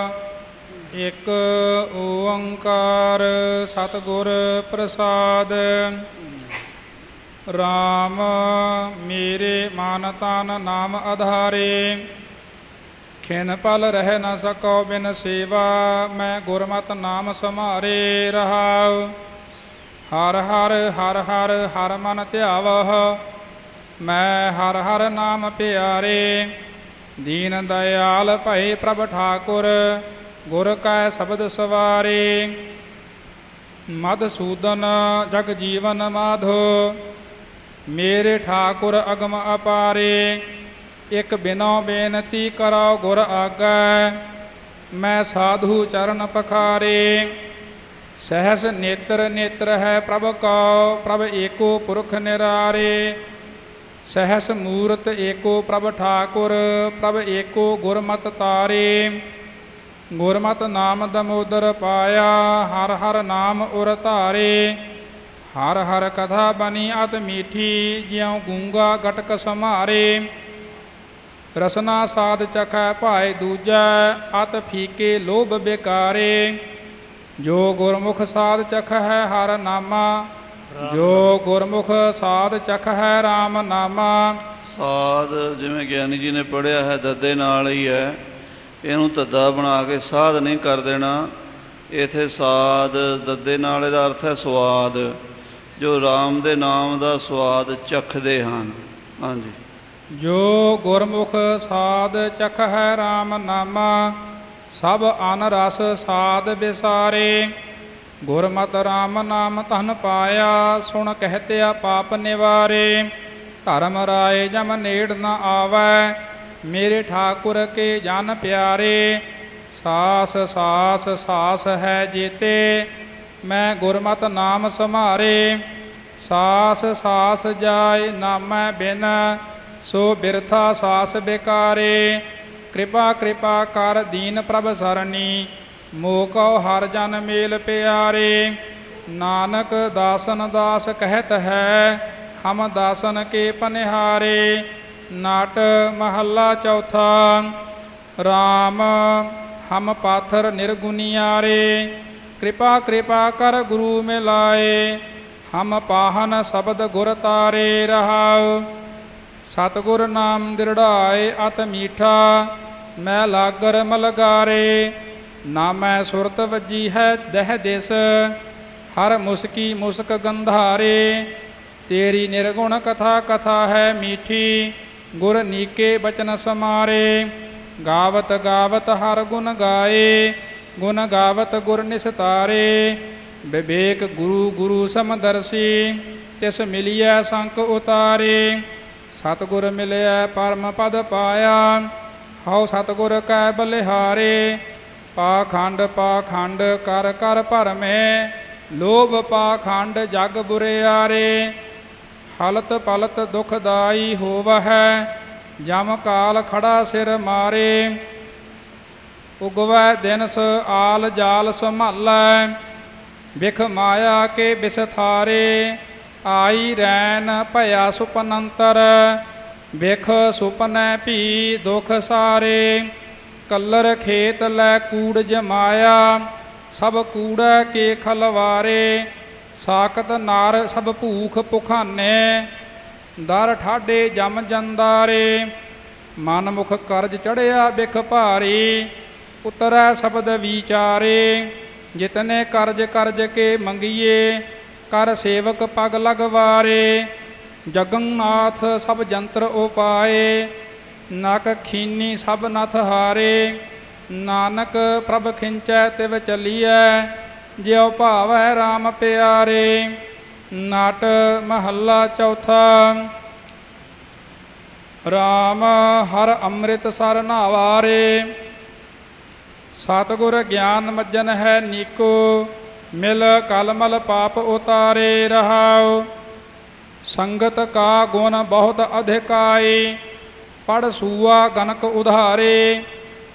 C: ਇੱਕ ਓੰਕਾਰ ਸਤਿਗੁਰ ਪ੍ਰਸਾਦ। ਰਾਮ ਮੇਰੇ ਮਨ ਤਨ ਨਾਮ ਆਧਾਰੇ, ਖਿਨ ਪਲ ਰਹਿ ਨ ਸਕੋ ਬਿਨ ਸੇਵਾ, ਮੈਂ ਗੁਰਮਤਿ ਨਾਮ ਸਮਾਰੇ। ਰਹਾਉ ਹਰ ਹਰ ਹਰ ਹਰ ਹਰ ਮਨ ਧਿਆਵਹੁ, ਮੈਂ ਹਰ ਹਰ ਨਾਮ ਪਿਆਰੇ। ਦੀਨ ਦਇਆਲ ਭਏ ਪ੍ਰਭ ਠਾਕੁਰ, ਗੁਰ ਕੈ ਸ਼ਬਦ ਸਵਾਰੇ। ਮਧਸੂਦਨ ਜਗ ਜੀਵਨ ਮਾਧੋ, ਮੇਰੇ ਠਾਕੁਰ ਅਗਮ ਅਪਾਰੇ। ਇੱਕ ਬਿਨੋ ਬੇਨਤੀ ਕਰੋ ਗੁਰ ਆਗੈ, ਮੈਂ ਸਾਧੂ ਚਰਨ ਪਖਾਰੇ। ਸਹਿਸ ਨੇਤਰ ਨੇਤਰ ਹੈ ਪ੍ਰਭ ਕਉ, ਪ੍ਰਭ ਏਕੋ ਪੁਰਖ ਨਿਰਾਰੇ। ਸਹਿਸ ਮੂਰਤ ਏਕੋ ਪ੍ਰਭ ਠਾਕੁਰ, ਪ੍ਰਭ ਏਕੋ ਗੁਰਮਤਿ ਤਾਰੇ। ਗੁਰਮਤਿ ਨਾਮ ਦਮੋਦਰ ਪਾਇਆ, ਹਰ ਹਰ ਨਾਮ ਉਰ ਧਾਰੇ। ਹਰ ਹਰ ਕਥਾ ਬਣੀ ਅਤ ਮੀਠੀ, ਜਿਉ ਗੂੰਗਾ ਗਟਕ ਸਮਾਰੇ। ਰਸਨਾ ਸਾਧ ਚਖੈ ਭਾਏ ਦੂਜੈ, ਅਤ ਫੀਕੇ ਲੋਭ ਬੇਕਾਰੇ। ਜੋ ਗੁਰਮੁਖ ਸਾਧ ਚਖੈ ਹਰ ਨਾਮਾ, ਜੋ ਗੁਰਮੁਖ ਸਾਧ ਚਖੈ ਰਾਮ ਨਾਮਾ।
A: ਸਾਧ ਜਿਵੇਂ ਗਿਆਨੀ ਜੀ ਨੇ ਪੜ੍ਹਿਆ ਹੈ ਦੱਦੇ ਨਾਲ ਹੀ ਹੈ, ਇਹਨੂੰ ਧੱਦਾ ਬਣਾ ਕੇ ਸਾਧ ਨਹੀਂ ਕਰ ਦੇਣਾ। ਇਥੇ ਸਾਧ ਦੱਦੇ ਨਾਲ ਇਹਦਾ ਅਰਥ ਹੈ ਸਵਾਦ, ਜੋ ਰਾਮ ਦੇ ਨਾਮ ਦਾ ਸਵਾਦ ਚਖਦੇ ਹਨ। ਹਾਂਜੀ।
C: ਜੋ ਗੁਰਮੁਖ ਸਾਧ ਚਖ ਹੈ ਰਾਮ ਨਾਮਾ, ਸਭ ਅਨ ਰਸ ਸਾਧ ਵਿਸਾਰੇ। ਗੁਰਮਤਿ ਰਾਮ ਨਾਮ ਧਨ ਪਾਇਆ, ਸੁਣ ਕਹਿਤਿਆ ਪਾਪ ਨਿਵਾਰੇ। ਧਰਮ ਰਾਏ ਜਮ ਨੇੜ ਨ ਆਵੈ, ਮੇਰੇ ਠਾਕੁਰ ਕੇ ਜਨ ਪਿਆਰੇ। ਸਾਸ ਸਾਸ ਸਾਸ ਹੈ ਜੀਤੇ, ਮੈਂ ਗੁਰਮਤਿ ਨਾਮ ਸਮਾਰੇ। ਸਾਸ ਸਾਸ ਜਾਇ ਨਾਮੈ ਬਿਨ, ਸੋ ਬਿਰਥਾ ਸਾਸ ਬਿਕਾਰੇ। ਕਿਰਪਾ ਕਿਰਪਾ ਕਰ ਦੀਨ ਪ੍ਰਭ ਸਰਨੀ, ਮੋਹ ਕਉ ਹਰ ਜਨ ਮੇਲ ਪਿਆਰੇ। ਨਾਨਕ ਦਾਸਨ ਦਾਸ ਕਹਿਤ ਹੈ, ਹਮ ਦਾਸਨ ਕੇ ਪਨਿਹਾਰੇ। ਨਾਟ ਮਹੱਲਾ ਚੌਥਾ। ਰਾਮ ਹਮ ਪਾਥਰ ਨਿਰਗੁਨਿਆਰੇ, ਕਿਰਪਾ ਕਿਰਪਾ ਕਰ ਗੁਰੂ ਮਿਲਾਏ। ਹਮ ਪਾਹਨ ਸ਼ਬਦ ਗੁਰ ਤਾਰੇ ਰਹਾਉ, ਸਤਿਗੁਰ ਨਾਮ ਦਿਰੜਾਏ ਅਤ ਮੀਠਾ। ਮੈਂ ਲਾਗਰ ਮਲਗਾਰੇ, ਨਾਮੈ ਸੁਰਤ ਵੱਜੀ ਹੈ ਦਹਿ ਦਿਸ। ਹਰ ਮੁਸਕੀ ਮੁਸਕ ਗੰਧਾਰੇ, ਤੇਰੀ ਨਿਰਗੁਣ ਕਥਾ ਕਥਾ ਹੈ ਮੀਠੀ। ਗੁਰ ਨੀਕੇ ਬਚਨ ਸਮਾਰੇ, ਗਾਵਤ ਗਾਵਤ ਹਰ ਗੁਣ ਗਾਏ। ਗੁਣ ਗਾਵਤ ਗੁਰ ਨਿਸਤਾਰੇ, ਵਿਵੇਕ ਗੁਰੂ ਗੁਰੂ ਸਮਦਰਸੀ। ਤਿਸ ਮਿਲਿਐ ਸੰਕ ਉਤਾਰੇ, ਸਤਿਗੁਰ ਮਿਲਿਆ ਪਰਮ ਪਦ ਪਾਇਆ। ਹਉ ਸਤਿਗੁਰ ਕੈ ਬਲਿਹਾਰੇ, ਪਾਖੰਡ ਪਾਖੰਡ ਕਰ ਕਰ ਭਰਮੇ। ਲੋਭ ਪਾਖੰਡ ਜਗ ਬੁਰਿਆਰੇ, ਹਲਤ ਪਲਤ ਦੁਖਦਾਈ ਹੋਵਹਿ। ਜਮ ਕਾਲ ਖੜਾ ਸਿਰ ਮਾਰੇ, ਉਗਵੈ ਦਿਨਸ ਆਲ ਜਾਲ ਸੰਭਾਲੈ। ਬਿਖ ਮਾਇਆ ਕੇ ਬਿਸਥਾਰੇ, ਆਈ ਰੈਨ ਭਇਆ ਸੁਪਨੰਤਰ। ਬਿਖ ਸੁਪਨੈ ਭੀ ਦੁਖ ਸਾਰੇ, ਕਲਰ ਖੇਤ ਲੈ ਕੂੜ ਜਮਾਇਆ। ਸਭ ਕੂੜੈ ਕੇ ਖਲਵਾਰੇ, ਸਾਕਤ ਨਾਰ ਸਭ ਭੂਖ ਭੁਖਾਨੇ। ਦਰ ਠਾਡੇ ਜਮ ਜੰਦਾਰੇ, ਮਨ ਮੁਖ ਕਰਜ ਚੜਿਆ ਬਿਖ ਭਾਰੀ। ਉਤਰੈ ਸ਼ਬਦ ਵਿਚਾਰੇ, ਜਿਤਨੇ ਕਰਜ ਕਰਜ ਕੇ ਮੰਗੀਏ। ਕਰ ਸੇਵਕ ਪਗ ਲਗਵਾਰੇ, ਜਗਨਨਾਥ ਸਭ ਜੰਤਰ ਉਪਾਏ। ਨਕ ਖੀਨੀ ਸਭ ਨਥ ਹਾਰੇ, ਨਾਨਕ ਪ੍ਰਭ ਖਿੰਚੈ ਤਿਵ ਚਲੀਐ। ਜਿਉ ਭਾਵੈ ਰਾਮ ਪਿਆਰੇ। ਨਾਟ ਮਹੱਲਾ ਚੌਥਾ। ਰਾਮ ਹਰ ਅੰਮ੍ਰਿਤ ਸਰ ਨਾਵਾਰੇ, ਸਤਿਗੁਰ ਗਿਆਨ ਮੱਜਨ ਹੈ ਨੀਕੋ। ਮਿਲ ਕਲਮਲ ਪਾਪ ਉਤਾਰੇ ਰਹਾਉ, ਸੰਗਤ ਕਾ ਗੁਣ ਬਹੁਤ ਅਧਿਕਾਈ। ਪੜ ਸੂਆ ਗਨਕ ਉਧਾਰੇ,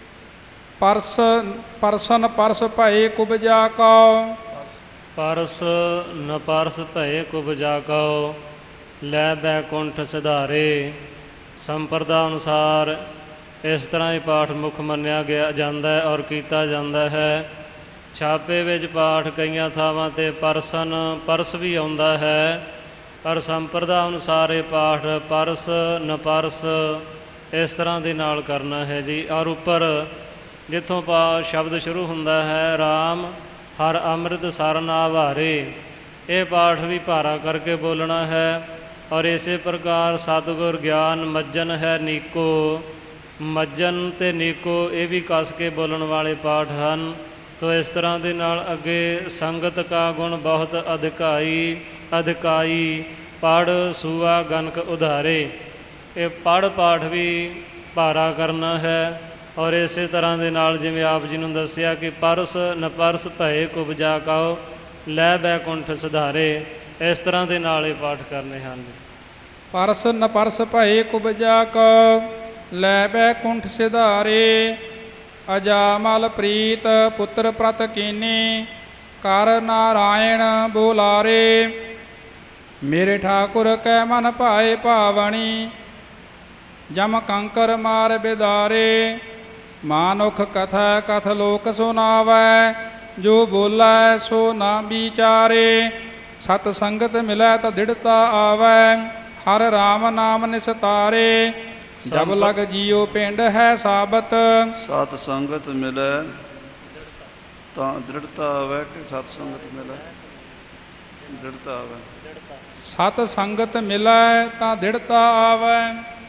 C: ਪਰਸਨ ਪਰਸ ਭਏ ਕੁਬਜਾ ਕਉ।
B: ਪਰਸ ਨ ਪਰਸ ਭਏ ਕੁਬਜਾ ਕਉ, ਲੈ ਬੈਕੁੰਠ ਸਿਧਾਰੇ। ਸੰਪਰਦਾ ਅਨੁਸਾਰ ਇਸ ਤਰ੍ਹਾਂ ਹੀ ਪਾਠ ਮੁੱਖ ਮੰਨਿਆ ਗਿਆ ਜਾਂਦਾ ਹੈ ਔਰ ਕੀਤਾ ਜਾਂਦਾ ਹੈ। ਛਾਪੇ ਵਿੱਚ ਪਾਠ ਕਈਆਂ ਥਾਵਾਂ 'ਤੇ ਪਰਸ ਵੀ ਆਉਂਦਾ ਹੈ, ਪਰ ਸੰਪਰਦਾ ਅਨੁਸਾਰ ਇਹ ਪਾਠ ਪਰਸ ਨ ਪਰਸ ਇਸ ਤਰ੍ਹਾਂ ਦੇ ਨਾਲ ਕਰਨਾ ਹੈ ਜੀ। ਔਰ ਉੱਪਰ ਜਿੱਥੋਂ ਸ਼ਬਦ ਸ਼ੁਰੂ ਹੁੰਦਾ ਹੈ ਰਾਮ ਹਰ ਅੰਮ੍ਰਿਤ ਸਰ ਨਾਵਾਰੇ, ਇਹ ਪਾਠ ਵੀ ਭਾਰਾ ਕਰਕੇ ਬੋਲਣਾ ਹੈ। ਔਰ ਇਸੇ ਪ੍ਰਕਾਰ ਸਤਿਗੁਰ ਗਿਆਨ ਮੱਜਨ ਹੈ ਨੀਕੋ, ਮੱਜਨ ਅਤੇ ਨੀਕੋ ਇਹ ਵੀ ਕੱਸ ਕੇ ਬੋਲਣ ਵਾਲੇ ਪਾਠ ਹਨ। ਤੋ ਇਸ ਤਰ੍ਹਾਂ ਦੇ ਨਾਲ ਅੱਗੇ ਸੰਗਤ ਕਾ ਗੁਣ ਬਹੁਤ ਅਧਿਕਾਈ। ਪੜ ਸੂਆ ਗਨਕ ਉਧਾਰੇ, ਇਹ ਪੜ ਪਾਠ ਵੀ ਭਾਰਾ ਕਰਨਾ ਹੈ। ਔਰ ਇਸੇ ਤਰ੍ਹਾਂ ਦੇ ਨਾਲ ਜਿਵੇਂ ਆਪ ਜੀ ਨੂੰ ਦੱਸਿਆ ਕਿ ਪਰਸ ਨ ਪਰਸ ਭਏ ਕੁਬਜਾ ਕਉ, ਲੈ ਬੈਕੁੰਠ ਸਿਧਾਰੇ, ਇਸ ਤਰ੍ਹਾਂ ਦੇ ਨਾਲ ਇਹ ਪਾਠ ਕਰਨੇ ਹਨ।
C: ਪਰਸ ਨ ਪਰਸ ਭਏ ਕੁਬਜਾ ਕਉ, ਲੈ ਬੈਕੁੰਠ ਸਿਧਾਰੇ। ਅਜਾਮਲ ਪ੍ਰੀਤ ਪੁੱਤਰ ਪ੍ਰਤ ਕੀਨੀ, ਕਰ ਨਾਰਾਇਣ ਬੁਲਾਰੇ। ਮੇਰੇ ਠਾਕੁਰ ਕੈ ਮਨ ਭਾਏ ਭਾਵਣੀ, ਜਮ ਕੰਕਰ ਮਾਰ ਬਿਦਾਰੇ। ਮਾਨੁਖ ਕਥਾ ਕਥ ਲੋਕ ਸੁਨਾਵੈ, ਜੋ ਬੋਲੈ ਸੋ ਨਾ ਵਿਚਾਰੇ। ਸਤ ਸੰਗਤ ਮਿਲੈ ਤਾਂ ਦ੍ਰਿੜਤਾ ਆਵੈ, ਹਰ ਰਾਮ ਨਾਮ ਨਿਸਤਾਰੇ। ਜਬ ਲਗ ਜੀਉ ਪਿੰਡ ਹੈ ਸਾਬਤ,
A: ਸਤ ਸੰਗਤ ਮਿਲੈ ਤਾਂ ਦ੍ਰਿੜਤਾ ਆਵੇ ਕਿ ਸਤ ਸੰਗਤ ਮਿਲੇ? ਦ੍ਰਿੜਤਾ ਆਵੇ।
C: ਸਤ ਸੰਗਤ ਮਿਲੈ ਤਾਂ ਦ੍ਰਿੜਤਾ ਆਵੈ।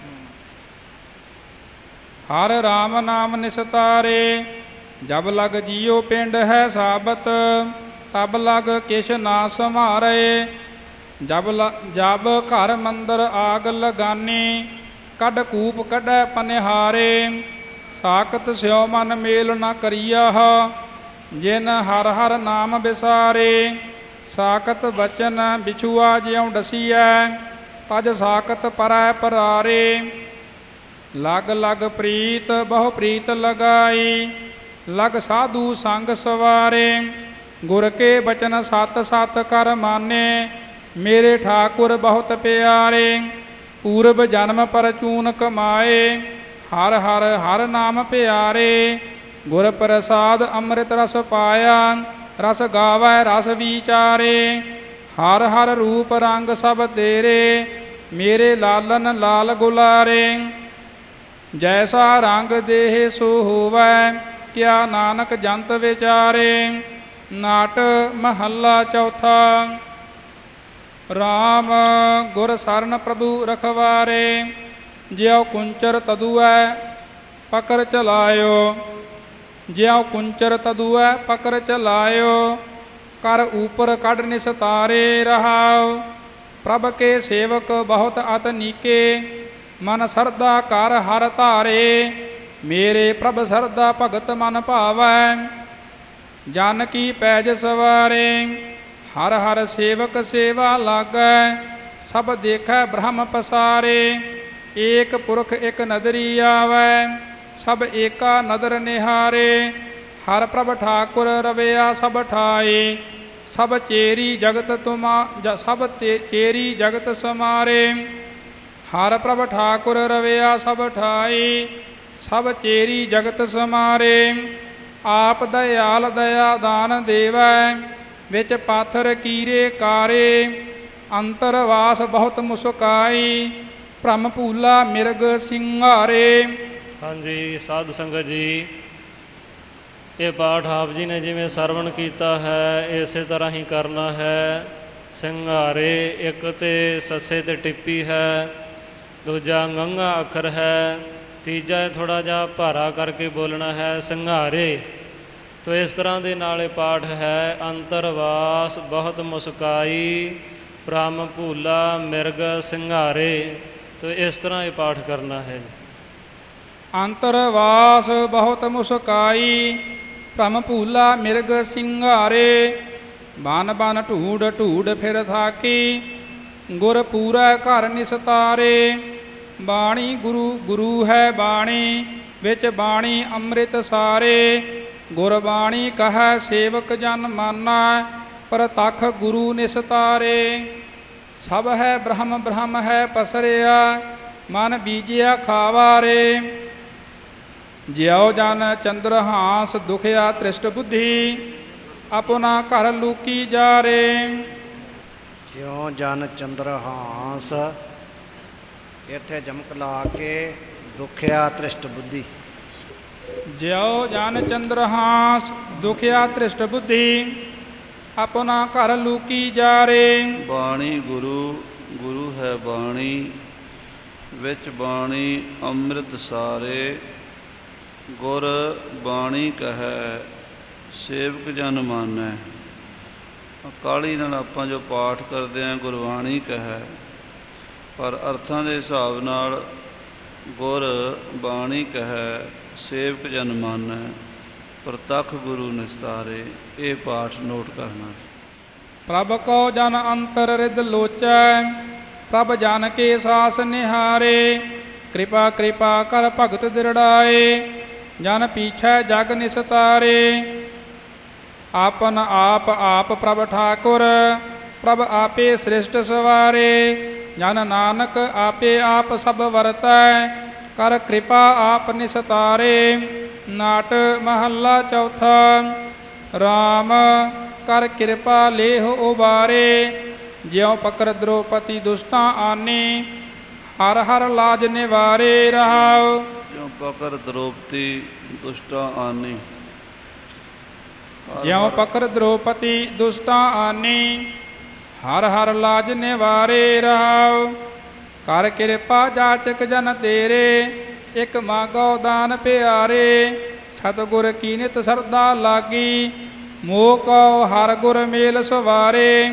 C: ਹਰ ਰਾਮ ਨਾਮ ਨਿਸਤਾਰੇ, ਜਬ ਲਗ ਜੀਉ ਪਿੰਡ ਹੈ ਸਾਬਤ, ਤਬ ਲਗ ਕਿਛ ਨਾ ਸੰਭਾਰੇ। ਜਬ ਘਰ ਮੰਦਰ ਆਗ ਲਗਾਨੀ, ਕੱਢ ਕੂਪ ਕੱਢੈ ਪਨਿਹਾਰੇ। ਸਾਖਤ ਸਿਉ ਮਨ ਮੇਲ ਨ ਕਰੀਆ, ਜਿਨ ਹਰ ਹਰ ਨਾਮ ਵਿਸਾਰੇ। ਸਾਖਤ ਬਚਨ ਬਿਛੁਆ ਜਿਉ ਡਸੀਐ, ਤਜ ਸਾਖਤ ਪਰੈ ਪਰਾਰੇ। ਲਗ ਲਗ ਪ੍ਰੀਤ ਬਹੁ ਪ੍ਰੀਤ ਲਗਾਈ, ਲਗ ਸਾਧੂ ਸੰਗ ਸਵਾਰੇ। ਗੁਰ ਕੇ ਬਚਨ ਸਤ ਸਤ ਕਰ ਮਾਨੇ, ਮੇਰੇ ਠਾਕੁਰ ਬਹੁਤ ਪਿਆਰੇ। ਪੂਰਬ ਜਨਮ ਪਰਚੂਨ ਕਮਾਏ, ਹਰ ਹਰ ਹਰ ਨਾਮ ਪਿਆਰੇ। ਗੁਰ ਪ੍ਰਸਾਦ ਅੰਮ੍ਰਿਤ ਰਸ ਪਾਇਆ, ਰਸ ਗਾਵੈ ਰਸ ਵਿਚਾਰੇ। ਹਰ ਹਰ ਰੂਪ ਰੰਗ ਸਭ ਤੇਰੇ, ਮੇਰੇ ਲਾਲਨ ਲਾਲ ਗੁਲਾਰੇ। ਜੈਸਾ ਰੰਗ ਦੇਹ ਸੋ ਹੋਵੈ, ਕਿਆ ਨਾਨਕ ਜੰਤ ਵਿਚਾਰੇ। ਨਾਟ ਮਹੱਲਾ ਚੌਥਾ। ਰਾਮ ਗੁਰ ਸਰਨ ਪ੍ਰਭੂ ਰਖਵਾਰੇ, ਜਿਉ ਕੁੰਚਰ ਤਦੁਐ ਪਕਰ ਚਲਾਇਓ। ਜਿਉ ਕੁੰਚਰ ਤਦੁਐ ਪਕਰ ਚਲਾਇਓ, ਕਰ ਊਪਰ ਕੱਢ ਨਿਸਤਾਰੇ ਰਹਾਉ। ਪ੍ਰਭ ਕੇ ਸੇਵਕ ਬਹੁਤ ਅਤ ਨੀਕੇ, ਮਨ ਸਰਦਾ ਕਰ ਹਰ ਧਾਰੇ। ਮੇਰੇ ਪ੍ਰਭ ਸਰਦਾ ਭਗਤ ਮਨ ਭਾਵੈ, ਜਨ ਕੀ ਪੈਜ ਸਵਾਰੇ। ਹਰ ਹਰ ਸੇਵਕ ਸੇਵਾ ਲਾਗੈ, ਸਭ ਦੇਖੈ ਬ੍ਰਹਮ ਪਸਾਰੇ। ਏਕ ਪੁਰਖ ਇਕ ਨਦਰੀ ਆਵੈ, ਸਭ ਏਕਾ ਨਦਰ ਨਿਹਾਰੇ। ਹਰ ਪ੍ਰਭ ਠਾਕੁਰ ਰਵਿਆ ਸਭ ਠਾਏ, ਸਭ ਚੇਰੀ ਜਗਤ ਸਮਾਰੇ। ਹਰ ਪ੍ਰਭ ਠਾਕੁਰ ਰਵਿਆ ਸਭ ਠਾਈ, ਸਭ ਚੇਰੀ ਜਗਤ ਸਮਾਰੇ। ਆਪ ਦਇਆਲ ਦਇਆ ਦਾਨ ਦੇਵੈ, ਵਿੱਚ ਪਾਥਰ ਕੀਰੇ ਕਾਰੇ। ਅੰਤਰ ਵਾਸ ਬਹੁਤ ਮੁਸਕਾਈ, ਭ੍ਰਮ ਭੂਲਾ ਮਿਰਗ ਸਿੰਘਾਰੇ।
B: ਹਾਂਜੀ ਸਾਧ ਸੰਗਤ ਜੀ, ਇਹ ਪਾਠ ਆਪ ਜੀ ਨੇ ਜਿਵੇਂ ਸਰਵਣ ਕੀਤਾ ਹੈ ਇਸੇ ਤਰ੍ਹਾਂ ਹੀ ਕਰਨਾ ਹੈ। ਸਿੰਘਾਰੇ ਇੱਕ ਤੇ ਸੱਸੇ ਤੇ ਟਿੱਪੀ ਹੈ, ਦੂਜਾ ngੰਘਾ ਅੱਖਰ ਹੈ, ਤੀਜਾ ਥੋੜ੍ਹਾ ਜਿਹਾ ਭਾਰਾ ਕਰਕੇ ਬੋਲਣਾ ਹੈ ਸਿੰਘਾਰੇ। ਤੋ ਇਸ ਤਰ੍ਹਾਂ ਦੇ ਨਾਲ ਇਹ ਪਾਠ ਹੈ। ਅੰਤਰਵਾਸ ਬਹੁਤ ਮੁਸਕਾਈ, ਭ੍ਰਮ ਭੂਲਾ ਮਿਰਗ ਸਿੰਘਾਰੇ। ਤੋ ਇਸ ਤਰ੍ਹਾਂ ਇਹ ਪਾਠ ਕਰਨਾ ਹੈ।
C: ਅੰਤਰਵਾਸ ਬਹੁਤ ਮੁਸਕਾਈ, ਭ੍ਰਮ ਭੂਲਾ ਮਿਰਗ ਸਿੰਘਾਰੇ। ਬਨ ਬਨ ਢੂੜ ਢੂੜ ਫਿਰ ਥਾਕੀ, ਗੁਰ ਪੂਰਾ ਘਰ ਨਿਸਤਾਰੇ। ਬਾਣੀ ਗੁਰੂ ਗੁਰੂ ਹੈ ਬਾਣੀ, ਵਿੱਚ ਬਾਣੀ ਅੰਮ੍ਰਿਤ ਸਾਰੇ। ਗੁਰਬਾਣੀ ਕਹੈ ਸੇਵਕ ਜਨ ਮਾਨਾ, ਪ੍ਰਤੱਖ ਗੁਰੂ ਨਿਸਤਾਰੇ। ਸਭ ਹੈ ਬ੍ਰਹਮ ਬ੍ਰਹਮ ਹੈ ਪਸਰਿਆ, ਮਨ ਬੀਜਿਆ ਖਾਵਾਰੇ। ਜਿਉ ਜਨ ਚੰਦਰ ਹਾਂਸ ਦੁਖਿਆ ਤ੍ਰਿਸ਼ਟ ਬੁੱਧੀ, ਆਪਣਾ ਘਰ ਲੂਕੀ ਜਾਰੇ।
D: ਜਿਉ ਜਨ ਚੰਦਰ ਹਾਂਸ, ਇੱਥੇ ਜਮਕ ਲਾ ਕੇ ਦੁਖਿਆ ਤ੍ਰਿਸ਼ਟ ਬੁੱਧੀ।
C: ਜਿਉ ਜਨ ਚੰਦਰ ਹਾਂਸ ਦੁਖਿਆ ਤ੍ਰਿਸ਼ਟ ਬੁੱਧੀ, ਆਪਣਾ ਘਰ ਲੂਕੀ ਜਾਰੇ।
A: ਬਾਣੀ ਗੁਰੂ ਗੁਰੂ ਹੈ ਬਾਣੀ, ਵਿੱਚ ਬਾਣੀ ਅੰਮ੍ਰਿਤ ਸਾਰੇ। ਗੁਰ ਬਾਣੀ ਕਹੈ ਸੇਵਕ ਜਨ ਮਾਨੈ। ਕਾਹਲੀ ਨਾਲ ਆਪਾਂ ਜੋ ਪਾਠ ਕਰਦੇ ਹਾਂ ਗੁਰਬਾਣੀ ਕਹੈ, ਪਰ ਅਰਥਾਂ ਦੇ ਹਿਸਾਬ ਨਾਲ ਗੁਰ ਬਾਣੀ ਕਹੈ ਸੇਵਕ ਜਨ ਮਾਨੈ, ਪ੍ਰਤੱਖ ਗੁਰੂ ਨਿਸਤਾਰੇ। ਇਹ ਪਾਠ ਨੋਟ ਕਰਨਾ।
C: ਪ੍ਰਭ ਕੋ ਜਨ ਅੰਤਰ ਰਿਦ ਲੋਚੈ, ਪ੍ਰਭ ਜਨ ਕੇ ਸਾਸ ਨਿਹਾਰੇ। ਕਿਰਪਾ ਕਿਰਪਾ ਕਰ ਭਗਤ ਦਿਰੜਾਏ, ਜਨ ਪੀਛੈ ਜਗ ਨਿਸਤਾਰੇ। ਆਪਨ ਆਪ ਆਪ ਪ੍ਰਭ ਠਾਕੁਰ, ਪ੍ਰਭ ਆਪੇ ਸ੍ਰਿਸ਼ਟ ਸਵਾਰੇ। ਜਨ ਨਾਨਕ ਆਪੇ ਆਪ ਸਭ ਵਰਤੈ, ਕਰ ਕਿਰਪਾ ਆਪ ਨਿਸਤਾਰੇ। ਨਾਟ ਮਹੱਲਾ ਚੌਥਾ। ਰਾਮ ਕਰ ਕਿਰਪਾ ਲੇਹ ਉਬਾਰੇ, ਜਿਉ ਪਕਰ ਦ੍ਰੋਪਤੀ ਦੁਸ਼ਟਾਂ ਆਨੀ। ਹਰ ਹਰ ਲਾਜ ਨਿਵਾਰੇ ਰਹਾਉ।
A: ਜਿਉ ਪਕਰ ਦ੍ਰੋਪਤੀ ਦੁਸ਼ਟਾਂ ਆਨੀ।
C: ਜਿਉ ਪਕਰ ਦ੍ਰੋਪਤੀ ਦੁਸ਼ਟਾਂ ਆਨੀ ਹਰ ਹਰ ਲਾਜ ਨਿਵਾਰੇ ਰਹਾਉ। ਕਰ ਕਿਰਪਾ ਜਾਚਕ ਜਨ ਤੇਰੇ ਇਕ ਮਾਗੋ ਦਾਨ ਪਿਆਰੇ। ਸਤਿਗੁਰ ਕੀ ਨਿਤ ਸਰਦਾ ਲਾਗੀ ਮੋਹ ਕਉ ਹਰ ਗੁਰ ਮੇਲ ਸਵਾਰੇ।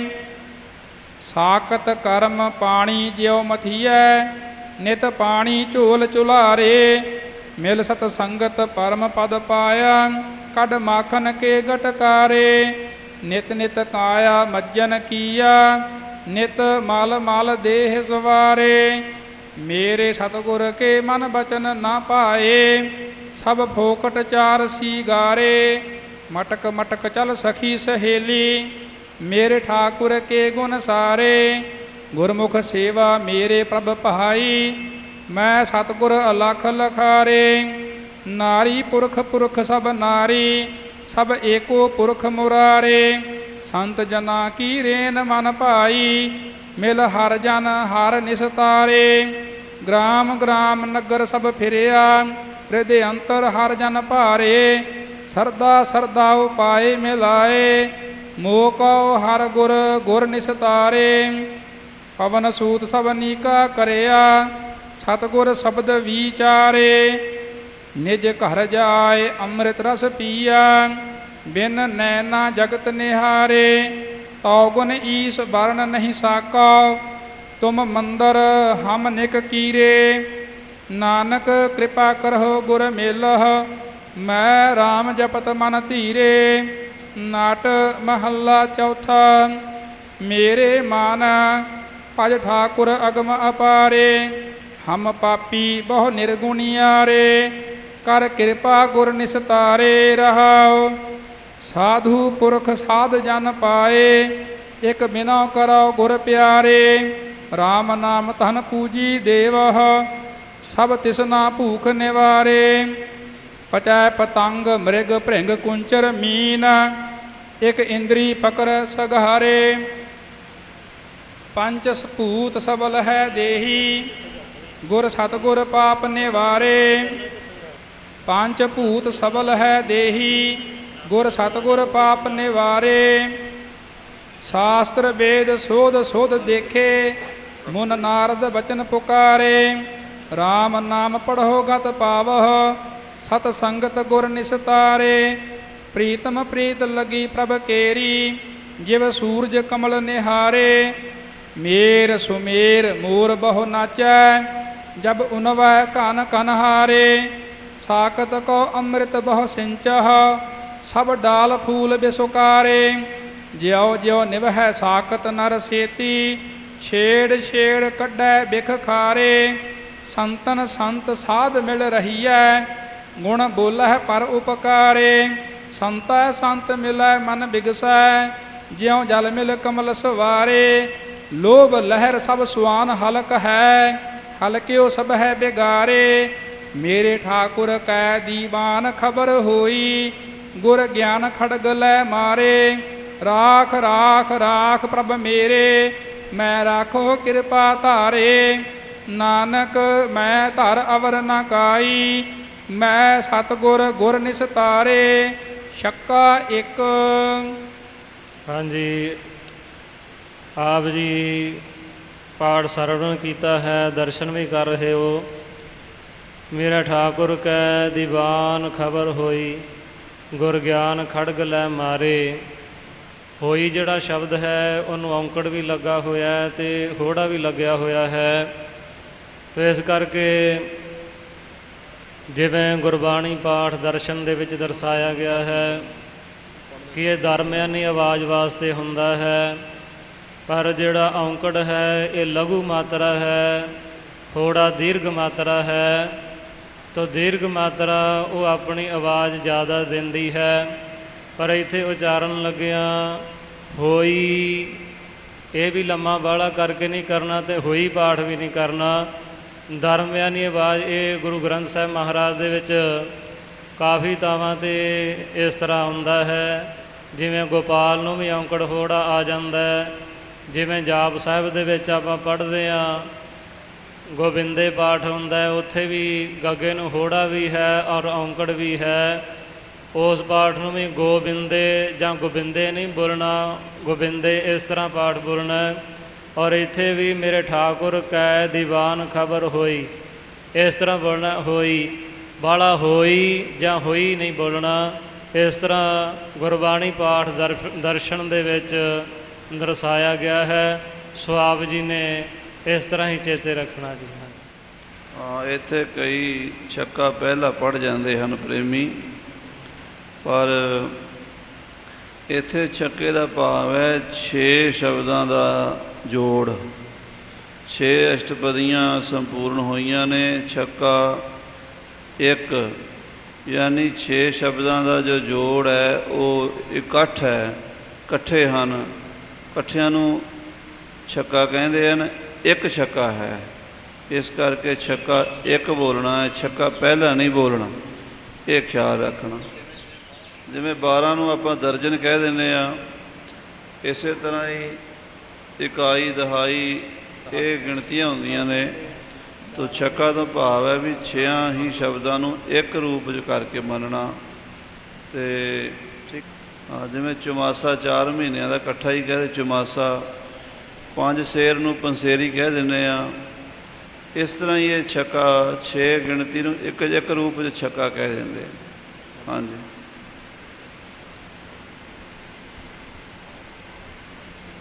C: ਸਾਕਤ ਕਰਮ ਪਾਣੀ ਜਿਉ ਮਥੀਐ ਨਿਤ ਪਾਣੀ ਝੋਲ ਚੁਲਾਰੇ। ਮਿਲ ਸਤ ਸੰਗਤ ਪਰਮ ਪਦ ਪਾਇਆ ਕੱਢ ਮਾਖਨ ਕੇ ਗਟਕਾਰੇ। ਨਿਤ ਨਿਤ ਕਾਇਆ ਮੱਜਨ ਕੀਆ ਨਿਤ ਮਲ ਮਲ ਦੇਹ ਸਵਾਰੇ। ਮੇਰੇ ਸਤਿਗੁਰ ਕੇ ਮਨ ਬਚਨ ਨਾ ਪਾਏ ਸਭ ਫੋਕਟ ਚਾਰ ਸੀਗਾਰੇ। ਮਟਕ ਮਟਕ ਚਲ ਸਖੀ ਸਹੇਲੀ ਮੇਰੇ ਠਾਕੁਰ ਕੇ ਗੁਣ ਸਾਰੇ। ਗੁਰਮੁਖ ਸੇਵਾ ਮੇਰੇ ਪ੍ਰਭ ਭਾਈ ਮੈਂ ਸਤਿਗੁਰ ਅਲਖ ਲਖਾਰੇ। ਨਾਰੀ ਪੁਰਖ ਪੁਰਖ ਸਭ ਨਾਰੀ ਸਭ ਏਕੋ ਪੁਰਖ ਮੁਰਾਰੇ। ਸੰਤ ਜਨਾ ਕੀ ਰੇਨ ਮਨ ਭਾਈ ਮਿਲ ਹਰ ਜਨ ਹਰ ਨਿਸਤਾਰੇ। ਗ੍ਰਾਮ ਗ੍ਰਾਮ ਨਗਰ ਸਭ ਫਿਰਿਆ ਹਿਰਦੇ ਅੰਤਰ ਹਰ ਜਨ ਭਾਰੇ। ਸਰਦਾ ਸਰਦਾ ਉਪਾਏ ਮਿਲਾਏ ਮੋਹ ਕਉ ਹਰ ਗੁਰ ਗੁਰ ਨਿਸਤਾਰੇ। ਪਵਨ ਸੂਤ ਸਭ ਨੀਕਾ ਕਰਿਆ ਸਤਿਗੁਰ ਸ਼ਬਦ ਵਿਚਾਰੇ। ਨਿਜ ਘਰ ਜਾਏ ਅੰਮ੍ਰਿਤ ਰਸ ਪੀਆ ਬਿਨ ਨੈਨਾ ਜਗਤ ਨਿਹਾਰੇ। ਤਉ ਗੁਣ ਈਸ ਵਰਨ ਨਹੀਂ ਸਾਕਾ ਤੁਮ ਮੰਦਰ ਹਮ ਨਿਕ ਕੀਰੇ। ਨਾਨਕ ਕਿਰਪਾ ਕਰਹੁ ਗੁਰ ਮੇਲਹ ਮੈਂ ਰਾਮ ਜਪਤ ਮਨ ਧੀਰੇ। ਨਾਟ ਮਹੱਲਾ ਚੌਥਾ। ਮੇਰੇ ਮਨ ਭਜ ਠਾਕੁਰ ਅਗਮ ਅਪਾਰੇ ਹਮ ਪਾਪੀ ਬਹੁ ਨਿਰਗੁਣਿਆਰੇ। ਕਰ ਕਿਰਪਾ ਗੁਰ ਨਿਸਤਾਰੇ ਰਹਾਉ। ਸਾਧੂ ਪੁਰਖ ਸਾਧ ਜਨ ਪਾਏ ਇਕ ਬਿਨੋ ਕਰੋ ਗੁਰ ਪਿਆਰੇ। ਰਾਮ ਨਾਮ ਧਨ ਪੂਜੀ ਦੇਵਹ ਸਭ ਤਿਸਨਾ ਭੂਖ ਨਿਵਾਰੇ। ਪਚੈ ਪਤੰਗ ਮ੍ਰਿਗ ਭ੍ਰਿੰਗ ਕੁੰਚਰ ਮੀਨ ਇਕ ਇੰਦਰੀ ਪਕਰ ਸਗਹਾਰੇ। ਪੰਚ ਸਪੂਤ ਸਬਲ ਹੈ ਦੇਹੀ ਗੁਰ ਸਤਿਗੁਰ ਪਾਪ ਨਿਵਾਰੇ। ਪੰਚ ਭੂਤ ਸਬਲ ਹੈ ਦੇਹੀ ਗੁਰ ਸਤਿਗੁਰ ਪਾਪ ਨਿਵਾਰੇ। ਸ਼ਾਸਤਰ ਵੇਦ ਸੋਧ ਸੋਧ ਦੇਖੇ ਮੁਨ ਨਾਰਦ ਬਚਨ ਪੁਕਾਰੇ। ਰਾਮ ਨਾਮ ਪੜ੍ਹੋ ਗਤ ਪਾਵਹ ਸਤ ਸੰਗਤ ਗੁਰ ਨਿਸਤਾਰੇ। ਪ੍ਰੀਤਮ ਪ੍ਰੀਤ ਲਗੀ ਪ੍ਰਭ ਕੇਰੀ ਜਿਵ ਸੂਰਜ ਕਮਲ ਨਿਹਾਰੇ। ਮੇਰ ਸੁਮੇਰ ਮੋਰ ਬਹੁ ਨਾਚੈ ਜਬ ਉਨਵੈ ਕਨ ਕਨਹਾਰੇ। ਸਾਕਤ ਕੋ ਅੰਮ੍ਰਿਤ ਬਹੁ ਸਿੰਚਹ ਸਭ ਡਾਲ ਫੂਲ ਬਿਸੁਕਾਰੇ। ਜਿਉ ਜਿਉ ਨਿਵਹਿ ਸਾਕਤ ਨਰ ਸੇਤੀ ਛੇੜ ਛੇੜ ਕੱਢੈ ਬਿਖ ਖਾਰੇ। ਸੰਤਨ ਸੰਤ ਸਾਧ ਮਿਲ ਰਹੀਐ ਗੁਣ ਬੋਲਹਿ ਪਰ ਉਪਕਾਰੇ। ਸੰਤੈ ਸੰਤ ਮਿਲੈ ਮਨ ਬਿਗਸੈ ਜਿਉ ਜਲ ਮਿਲ ਕਮਲ ਸਵਾਰੇ। ਲੋਭ ਲਹਿਰ ਸਭ ਸੁਆਨ ਹਲਕ ਹੈ ਹਲਕਿਓ ਸਭ ਹੈ ਬਿਗਾਰੇ। ਮੇਰੇ ਠਾਕੁਰ ਕੈ ਦੀਵਾਨ ਖਬਰ ਹੋਈ ਗੁਰ ਗਿਆਨ ਖੜਗ ਲੈ ਮਾਰੇ। ਰਾਖ ਰਾਖ ਰਾਖ ਪ੍ਰਭ ਮੇਰੇ ਮੈਂ ਰਾਖੋ ਕਿਰਪਾ ਧਾਰੇ। ਨਾਨਕ ਮੈਂ ਧਰ ਅਵਰ ਨਾ ਕਾਈ ਮੈਂ ਸਤਿਗੁਰ ਗੁਰ ਨਿਸਤਾਰੇ। ਛੱਕਾ ਇੱਕ।
B: ਹਾਂਜੀ, ਆਪ ਜੀ ਪਾਠ ਸਰਵਣ ਕੀਤਾ ਹੈ, ਦਰਸ਼ਨ ਵੀ ਕਰ ਰਹੇ ਹੋ। ਮੇਰਾ ਠਾਕੁਰ ਕੈ ਦੀਵਾਨ ਖਬਰ ਹੋਈ ਗੁਰ ਗਿਆਨ ਖੜਗ ਲੈ ਮਾਰੇ। ਹੋਈ ਜਿਹੜਾ ਸ਼ਬਦ ਹੈ ਉਹਨੂੰ ਔਂਕੜ ਵੀ ਲੱਗਾ ਹੋਇਆ ਅਤੇ ਹੋੜਾ ਵੀ ਲੱਗਿਆ ਹੋਇਆ ਹੈ। ਅਤੇ ਇਸ ਕਰਕੇ ਜਿਵੇਂ ਗੁਰਬਾਣੀ ਪਾਠ ਦਰਸ਼ਨ ਦੇ ਵਿੱਚ ਦਰਸਾਇਆ ਗਿਆ ਹੈ ਕਿ ਇਹ ਦਰਮਿਆਨੀ ਆਵਾਜ਼ ਵਾਸਤੇ ਹੁੰਦਾ ਹੈ, ਪਰ ਜਿਹੜਾ ਔਂਕੜ ਹੈ ਇਹ ਲਘੂ ਮਾਤਰਾ ਹੈ, ਹੋੜਾ ਦੀਰਘ ਮਾਤਰਾ ਹੈ। ਤਾਂ ਦੀਰਘ ਮਾਤਰਾ ਉਹ ਆਪਣੀ ਆਵਾਜ਼ ਜ਼ਿਆਦਾ ਦਿੰਦੀ ਹੈ, ਪਰ ਇੱਥੇ ਉਚਾਰਨ ਲੱਗਿਆਂ ਹੋਈ ਇਹ ਵੀ ਲੰਮਾ ਬਾਹਲਾ ਕਰਕੇ ਨਹੀਂ ਕਰਨਾ ਅਤੇ ਹੋਈ ਪਾਠ ਵੀ ਨਹੀਂ ਕਰਨਾ। ਦਰਮਿਆਨੀ ਆਵਾਜ਼ ਇਹ ਗੁਰੂ ਗ੍ਰੰਥ ਸਾਹਿਬ ਮਹਾਰਾਜ ਦੇ ਵਿੱਚ ਕਾਫੀ ਥਾਵਾਂ 'ਤੇ ਇਸ ਤਰ੍ਹਾਂ ਹੁੰਦਾ ਹੈ। ਜਿਵੇਂ ਗੋਪਾਲ ਨੂੰ ਵੀ ਔਂਕੜ ਹੋੜਾ ਆ ਜਾਂਦਾ, ਜਿਵੇਂ ਜਾਪ ਸਾਹਿਬ ਦੇ ਵਿੱਚ ਆਪਾਂ ਪੜ੍ਹਦੇ ਹਾਂ ਗੋਬਿੰਦੇ ਪਾਠ ਹੁੰਦਾ, ਉੱਥੇ ਵੀ ਗੱਗੇ ਨੂੰ ਹੋੜਾ ਵੀ ਹੈ ਔਰ ਔਂਕੜ ਵੀ ਹੈ। ਉਸ ਪਾਠ ਨੂੰ ਵੀ ਗੋਬਿੰਦੇ ਜਾਂ ਗੋਬਿੰਦੇ ਨਹੀਂ ਬੋਲਣਾ, ਗੋਬਿੰਦੇ ਇਸ ਤਰ੍ਹਾਂ ਪਾਠ ਬੋਲਣਾ ਹੈ। ਔਰ ਇੱਥੇ ਵੀ ਮੇਰੇ ਠਾਕੁਰ ਕੈ ਦੀਵਾਨ ਖਬਰ ਹੋਈ, ਇਸ ਤਰ੍ਹਾਂ ਬੋਲਣਾ। ਹੋਈ ਬਾਲਾ ਹੋਈ ਜਾਂ ਹੋਈ ਨਹੀਂ ਬੋਲਣਾ। ਇਸ ਤਰ੍ਹਾਂ ਗੁਰਬਾਣੀ ਪਾਠ ਦਰਸ਼ਨ ਦੇ ਵਿੱਚ ਦਰਸਾਇਆ ਗਿਆ ਹੈ। ਸੋ ਆਪ ਜੀ ਨੇ ਇਸ ਤਰ੍ਹਾਂ ਹੀ ਚੇਤੇ ਰੱਖਣਾ ਜੀ।
A: ਹਾਂ, ਇੱਥੇ ਕਈ ਛੱਕਾ ਪਹਿਲਾਂ ਪੜ੍ਹ ਜਾਂਦੇ ਹਨ ਪ੍ਰੇਮੀ, ਪਰ ਇੱਥੇ ਛੱਕੇ ਦਾ ਭਾਵ ਹੈ 6 ਸ਼ਬਦਾਂ ਦਾ ਜੋੜ। 6 ਅਸ਼ਟਪਦੀਆਂ ਸੰਪੂਰਨ ਹੋਈਆਂ ਨੇ। ਛੱਕਾ 1 ਯਾਨੀ 6 ਸ਼ਬਦਾਂ ਦਾ ਜੋ ਜੋੜ ਹੈ ਉਹ ਇਕੱਠ ਹੈ, ਇਕੱਠੇ ਹਨ। ਇਕੱਠਿਆਂ ਨੂੰ ਛੱਕਾ ਕਹਿੰਦੇ ਹਨ। ਇੱਕ ਛੱਕਾ ਹੈ, ਇਸ ਕਰਕੇ ਛੱਕਾ 1 ਬੋਲਣਾ ਹੈ, ਛੱਕਾ ਪਹਿਲਾਂ ਨਹੀਂ ਬੋਲਣਾ। ਇਹ ਖਿਆਲ ਰੱਖਣਾ। ਜਿਵੇਂ 12 ਨੂੰ ਆਪਾਂ ਦਰਜਨ ਕਹਿ ਦਿੰਦੇ ਹਾਂ, ਇਸੇ ਤਰ੍ਹਾਂ ਹੀ ਇਕਾਈ, ਦਹਾਈ ਇਹ ਗਿਣਤੀਆਂ ਹੁੰਦੀਆਂ ਨੇ। ਤੋ ਛੱਕਾ ਤੋਂ ਭਾਵ ਹੈ ਵੀ 6 ਹੀ ਸ਼ਬਦਾਂ ਨੂੰ ਇੱਕ ਰੂਪ 'ਚ ਕਰਕੇ ਮੰਨਣਾ। ਅਤੇ ਠੀਕ ਹਾਂ, ਜਿਵੇਂ ਚੁਮਾਸਾ 4 ਮਹੀਨਿਆਂ ਦਾ ਇਕੱਠਾ ਹੀ ਕਹਿੰਦੇ ਚੁਮਾਸਾ। 5 ਸੇਰ ਨੂੰ ਪੰਸੇਰੀ ਕਹਿ ਦਿੰਦੇ ਹਾਂ। ਇਸ ਤਰ੍ਹਾਂ ਹੀ ਇਹ ਛੱਕਾ 6 ਗਿਣਤੀ ਨੂੰ ਇੱਕ ਰੂਪ 'ਚ ਛੱਕਾ ਕਹਿ ਦਿੰਦੇ। ਹਾਂਜੀ।